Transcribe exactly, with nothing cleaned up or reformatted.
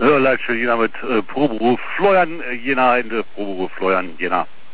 Ja, Leitstelle Jena mit äh, Proberuf Florian äh, Jena in der Proberuf Florian Jena.